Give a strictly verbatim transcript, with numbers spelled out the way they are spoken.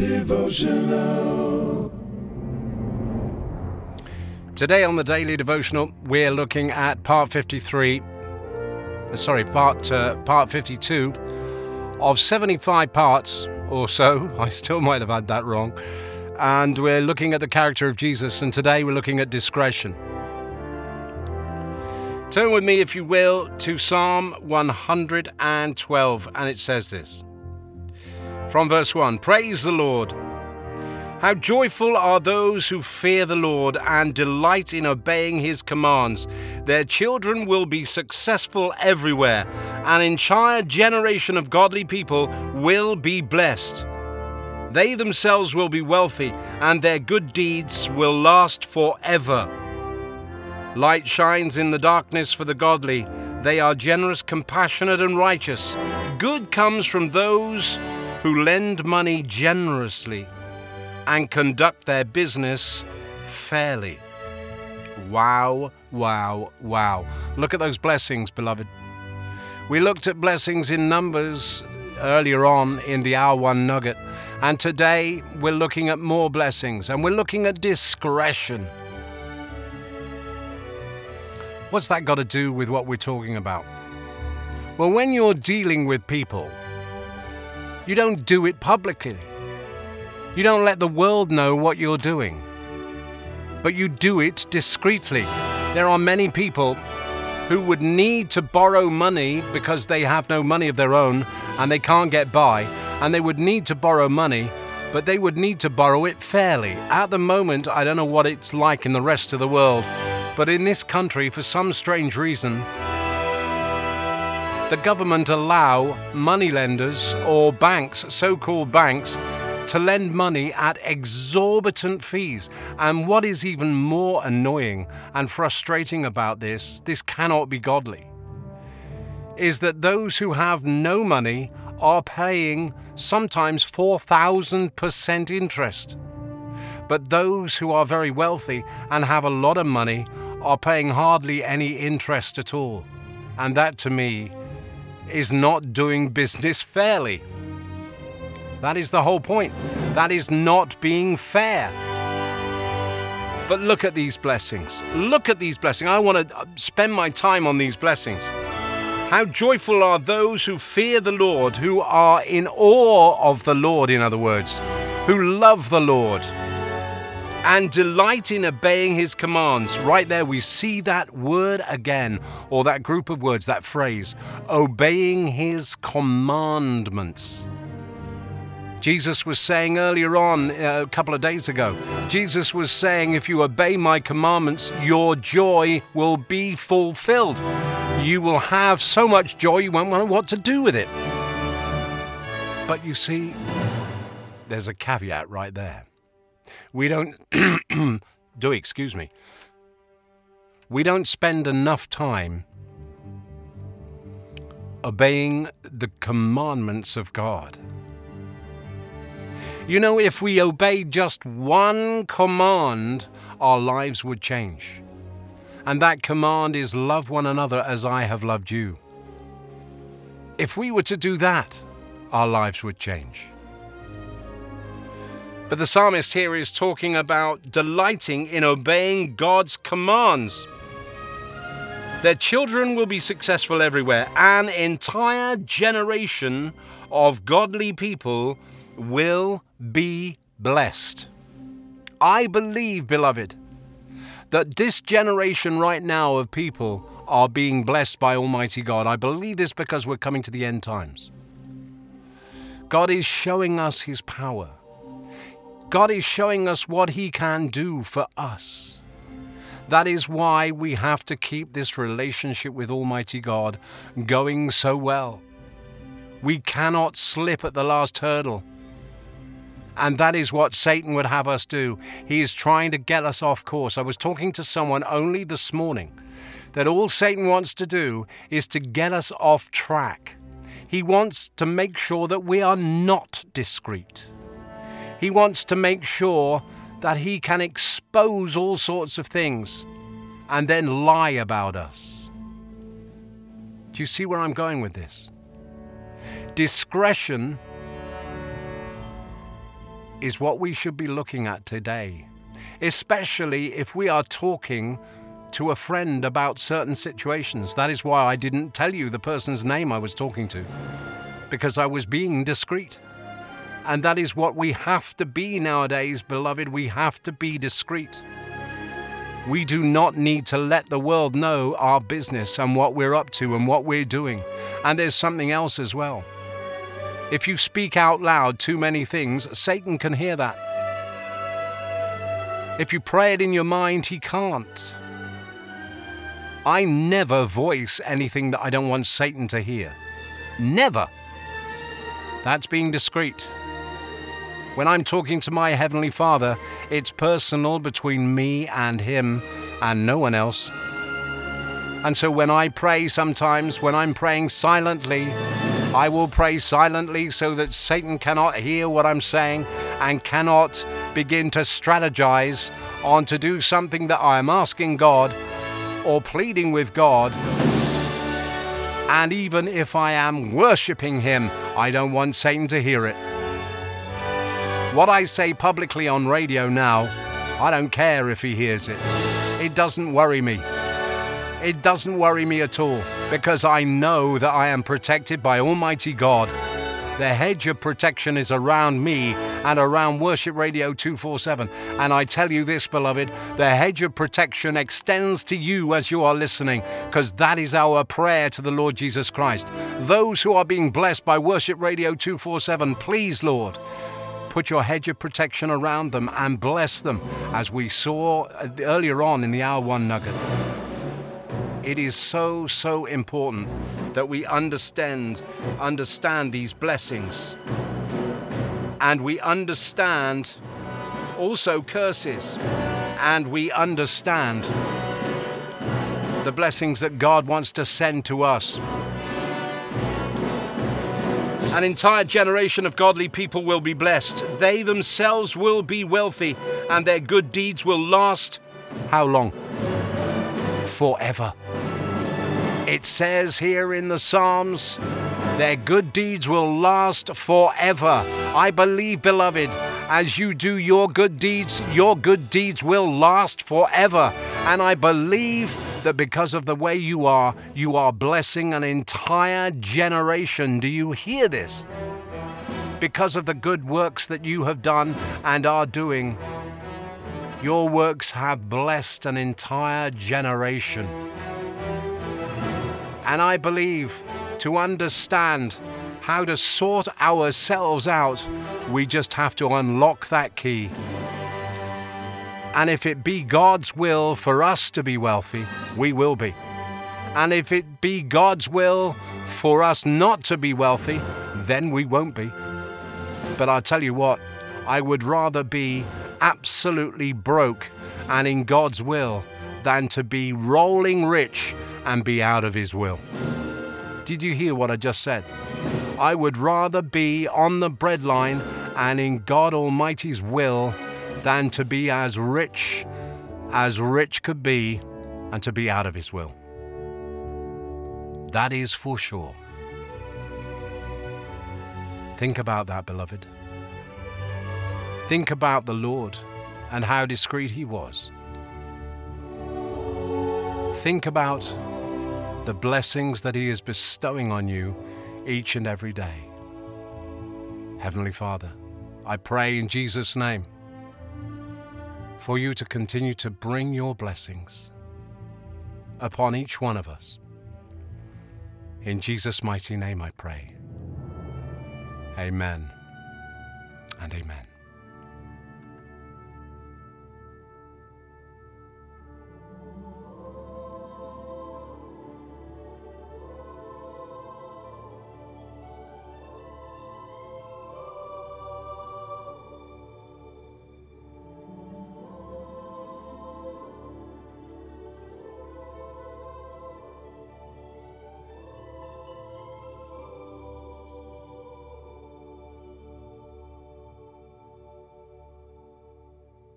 Devotional. Today on the Daily Devotional, we're looking at part fifty-three, uh, sorry, part uh, part fifty-two of seventy-five parts or so. I still might have had that wrong. And we're looking at the character of Jesus, and today we're looking at discretion. Turn with me, if you will, to Psalm one hundred twelve, and it says this. From verse one, praise the Lord. How joyful are those who fear the Lord and delight in obeying his commands. Their children will be successful everywhere. An entire generation of godly people will be blessed. They themselves will be wealthy, and their good deeds will last forever. Light shines in the darkness for the godly. They are generous, compassionate, and righteous. Good comes from those who lend money generously and conduct their business fairly. Wow, wow, wow. Look at those blessings, beloved. We looked at blessings in Numbers earlier on in the Hour One Nugget, and today we're looking at more blessings, and we're looking at discretion. What's that got to do with what we're talking about? Well, when you're dealing with people, you don't do it publicly. You don't let the world know what you're doing, but you do it discreetly. There are many people who would need to borrow money because they have no money of their own and they can't get by, and they would need to borrow money, but they would need to borrow it fairly. At the moment, I don't know what it's like in the rest of the world, but in this country, for some strange reason, the government allow moneylenders or banks, so-called banks, to lend money at exorbitant fees. And what is even more annoying and frustrating about this, this cannot be godly, is that those who have no money are paying sometimes four thousand percent interest. But those who are very wealthy and have a lot of money are paying hardly any interest at all. And that, to me, is not doing business fairly. That is the whole point. That is not being fair. But look at these blessings. Look at these blessings. I want to spend my time on these blessings. How joyful are those who fear the Lord, who are in awe of the Lord, in other words, who love the Lord and delight in obeying his commands. Right there, we see that word again, or that group of words, that phrase, obeying his commandments. Jesus was saying earlier on, uh, a couple of days ago, Jesus was saying, if you obey my commandments, your joy will be fulfilled. You will have so much joy you won't know what to do with it. But you see, there's a caveat right there. We don't, do excuse me, we don't spend enough time obeying the commandments of God. You know, if we obeyed just one command, our lives would change. And that command is love one another as I have loved you. If we were to do that, our lives would change. But the psalmist here is talking about delighting in obeying God's commands. Their children will be successful everywhere. An entire generation of godly people will be blessed. I believe, beloved, that this generation right now of people are being blessed by Almighty God. I believe this because we're coming to the end times. God is showing us his power. God is showing us what he can do for us. That is why we have to keep this relationship with Almighty God going so well. We cannot slip at the last hurdle. And that is what Satan would have us do. He is trying to get us off course. I was talking to someone only this morning that all Satan wants to do is to get us off track. He wants to make sure that we are not discreet. He wants to make sure that he can expose all sorts of things and then lie about us. Do you see where I'm going with this? Discretion is what we should be looking at today, especially if we are talking to a friend about certain situations. That is why I didn't tell you the person's name I was talking to, because I was being discreet. And that is what we have to be nowadays, beloved. We have to be discreet. We do not need to let the world know our business and what we're up to and what we're doing. And there's something else as well. If you speak out loud too many things, Satan can hear that. If you pray it in your mind, he can't. I never voice anything that I don't want Satan to hear. Never. That's being discreet. When I'm talking to my Heavenly Father, it's personal between me and Him and no one else. And so when I pray sometimes, when I'm praying silently, I will pray silently so that Satan cannot hear what I'm saying and cannot begin to strategize on to do something that I am asking God or pleading with God. And even if I am worshiping Him, I don't want Satan to hear it. What I say publicly on radio now, I don't care if he hears it. It doesn't worry me. It doesn't worry me at all, because I know that I am protected by Almighty God. The hedge of protection is around me and around Worship Radio two forty-seven. And I tell you this, beloved, the hedge of protection extends to you as you are listening, because that is our prayer to the Lord Jesus Christ. Those who are being blessed by Worship Radio two forty-seven, please, Lord, put your hedge of protection around them and bless them, as we saw earlier on in the Hour One Nugget. It is so, so important that we understand, understand these blessings. And we understand also curses. And we understand the blessings that God wants to send to us. An entire generation of godly people will be blessed. They themselves will be wealthy, and their good deeds will last, how long? Forever. It says here in the Psalms, their good deeds will last forever. I believe, beloved, as you do your good deeds, your good deeds will last forever. And I believe that because of the way you are, you are blessing an entire generation. Do you hear this? Because of the good works that you have done and are doing, your works have blessed an entire generation. And I believe to understand how to sort ourselves out, we just have to unlock that key. And if it be God's will for us to be wealthy, we will be. And if it be God's will for us not to be wealthy, then we won't be. But I'll tell you what, I would rather be absolutely broke and in God's will than to be rolling rich and be out of His will. Did you hear what I just said? I would rather be on the breadline and in God Almighty's will than to be as rich as rich could be and to be out of His will. That is for sure. Think about that, beloved. Think about the Lord and how discreet He was. Think about the blessings that He is bestowing on you each and every day. Heavenly Father, I pray in Jesus' name for you to continue to bring your blessings upon each one of us. In Jesus' mighty name I pray. Amen and amen.